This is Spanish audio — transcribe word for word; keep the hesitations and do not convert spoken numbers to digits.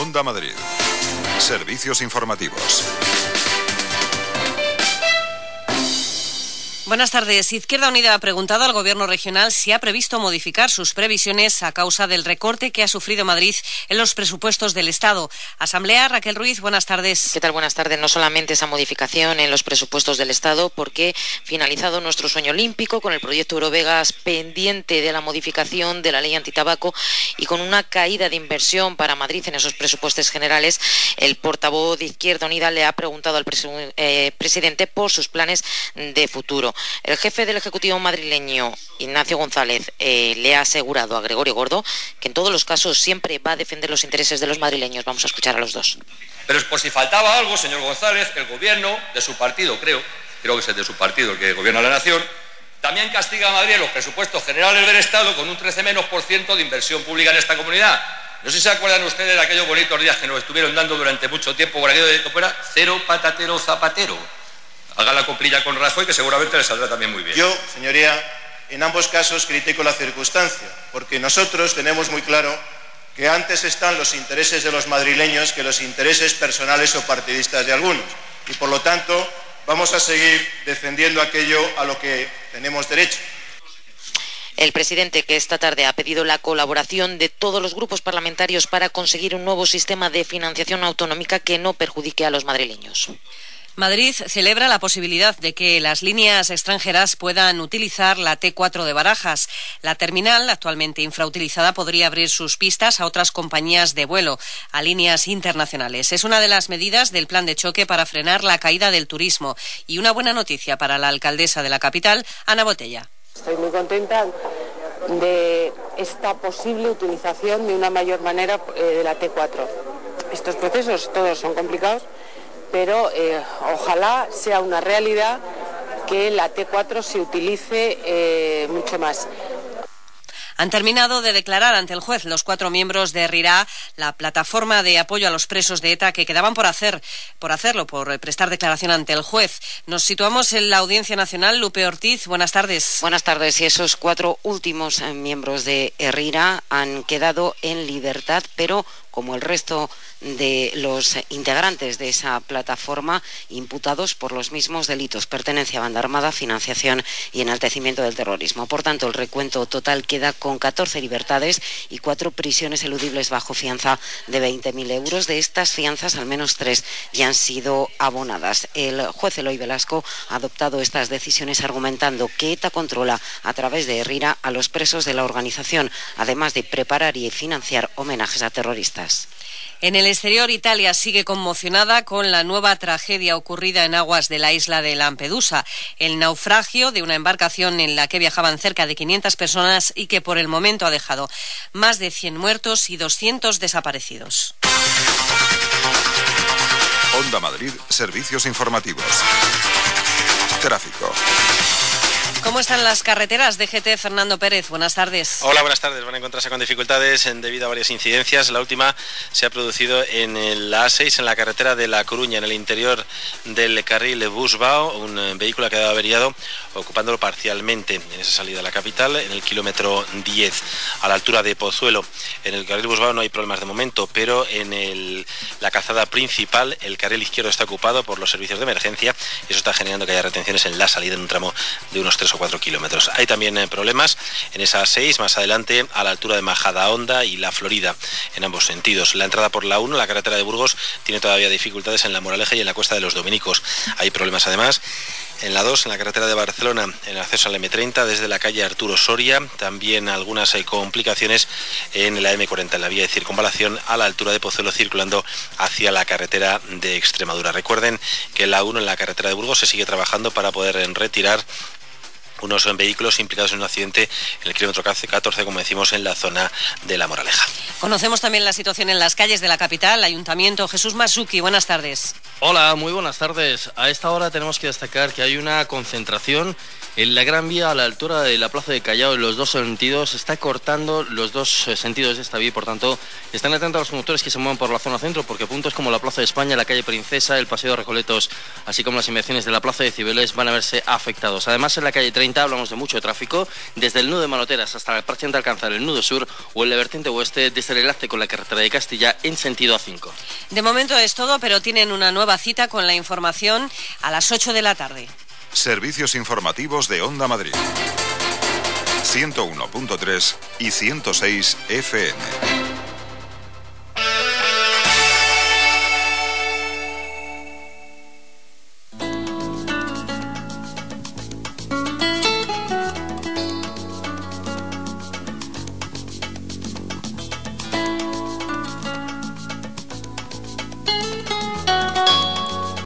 Onda Madrid. Servicios informativos. Buenas tardes. Izquierda Unida ha preguntado al Gobierno regional si ha previsto modificar sus previsiones a causa del recorte que ha sufrido Madrid en los presupuestos del Estado. Asamblea, Raquel Ruiz, buenas tardes. ¿Qué tal? Buenas tardes. No solamente esa modificación en los presupuestos del Estado, porque finalizado nuestro sueño olímpico, con el proyecto Eurovegas pendiente de la modificación de la ley antitabaco y con una caída de inversión para Madrid en esos presupuestos generales, el portavoz de Izquierda Unida le ha preguntado al pres eh, presidente por sus planes de futuro. El jefe del Ejecutivo madrileño, Ignacio González, eh, le ha asegurado a Gregorio Gordo que en todos los casos siempre va a defender los intereses de los madrileños. Vamos a escuchar a los dos. Pero por si faltaba algo, señor González, el gobierno de su partido, creo, creo que es el de su partido el que gobierna la nación, también castiga a Madrid en los presupuestos generales del Estado con un trece menos por ciento de inversión pública en esta comunidad. No sé si se acuerdan ustedes de aquellos bonitos días que nos estuvieron dando durante mucho tiempo con aquello de que fuera cero patatero zapatero. Haga la coplilla con Rajoy, que seguramente le saldrá también muy bien. Yo, señoría, en ambos casos critico la circunstancia, porque nosotros tenemos muy claro que antes están los intereses de los madrileños que los intereses personales o partidistas de algunos. Y, por lo tanto, vamos a seguir defendiendo aquello a lo que tenemos derecho. El presidente, que esta tarde ha pedido la colaboración de todos los grupos parlamentarios para conseguir un nuevo sistema de financiación autonómica que no perjudique a los madrileños. Madrid celebra la posibilidad de que las líneas extranjeras puedan utilizar la T cuatro de Barajas. La terminal, actualmente infrautilizada, podría abrir sus pistas a otras compañías de vuelo, a líneas internacionales. Es una de las medidas del plan de choque para frenar la caída del turismo. Y una buena noticia para la alcaldesa de la capital, Ana Botella. Estoy muy contenta de esta posible utilización de una mayor manera eh, de la T cuatro. Estos procesos todos son complicados, pero eh, ojalá sea una realidad que la T cuatro se utilice eh, mucho más. Han terminado de declarar ante el juez los cuatro miembros de RIRA, la plataforma de apoyo a los presos de ETA, que quedaban por hacer, por hacerlo, por prestar declaración ante el juez. Nos situamos en la Audiencia Nacional. Lupe Ortiz, buenas tardes. Buenas tardes. Y esos cuatro últimos eh, miembros de RIRA han quedado en libertad, pero como el resto de los integrantes de esa plataforma, imputados por los mismos delitos: pertenencia a banda armada, financiación y enaltecimiento del terrorismo. Por tanto, el recuento total queda con catorce libertades y cuatro prisiones eludibles bajo fianza de veinte mil euros. De estas fianzas, al menos tres ya han sido abonadas. El juez Eloy Velasco ha adoptado estas decisiones argumentando que ETA controla a través de RIRA a los presos de la organización, además de preparar y financiar homenajes a terroristas. En el exterior, Italia sigue conmocionada con la nueva tragedia ocurrida en aguas de la isla de Lampedusa, el naufragio de una embarcación en la que viajaban cerca de quinientas personas y que por el momento ha dejado más de cien muertos y doscientos desaparecidos. Onda Madrid, servicios informativos. Tráfico. ¿Cómo están las carreteras? D G T, Fernando Pérez, buenas tardes. Hola, buenas tardes. Van a encontrarse con dificultades en, debido a varias incidencias. La última se ha producido en la A seis, en la carretera de La Coruña, en el interior del carril Busbao. Un eh, vehículo ha quedado averiado, ocupándolo parcialmente en esa salida a la capital, en el kilómetro diez, a la altura de Pozuelo. En el carril Busbao no hay problemas de momento, pero en el, la calzada principal, el carril izquierdo está ocupado por los servicios de emergencia y eso está generando que haya retenciones en la salida en un tramo de unos tres o cuatro kilómetros. Hay también eh, problemas en esa A seis, más adelante, a la altura de Majadahonda y La Florida, en ambos sentidos. La entrada por la uno, la carretera de Burgos, tiene todavía dificultades en La Moraleja y en la Cuesta de los Dominicos. Hay problemas además en la dos, en la carretera de Barcelona, en el acceso al eme treinta, desde la calle Arturo Soria. También algunas eh, complicaciones en la eme cuarenta, en la vía de circunvalación, a la altura de Pozuelo, circulando hacia la carretera de Extremadura. Recuerden que en la uno, en la carretera de Burgos, se sigue trabajando para poder eh, retirar unos vehículos implicados en un accidente en el kilómetro catorce, como decimos, en la zona de La Moraleja. Conocemos también la situación en las calles de la capital. Ayuntamiento, Jesús Masuki, buenas tardes. Hola, muy buenas tardes. A esta hora tenemos que destacar que hay una concentración en la Gran Vía a la altura de la Plaza de Callao en los dos sentidos. Se está cortando los dos sentidos de esta vía y, por tanto, están atentos a los conductores que se muevan por la zona centro, porque puntos como la Plaza de España, la calle Princesa, el Paseo de Recoletos, así como las inmediaciones de la Plaza de Cibeles, van a verse afectados. Además, en la calle treinta hablamos de mucho tráfico, desde el nudo de Manoteras hasta la prácticamente alcanzar el nudo sur, o en la vertiente oeste desde el enlace con la carretera de Castilla en sentido A cinco. De momento es todo, pero tienen una nueva cita con la información a las ocho de la tarde. Servicios informativos de Onda Madrid. ciento uno punto tres y ciento seis F M.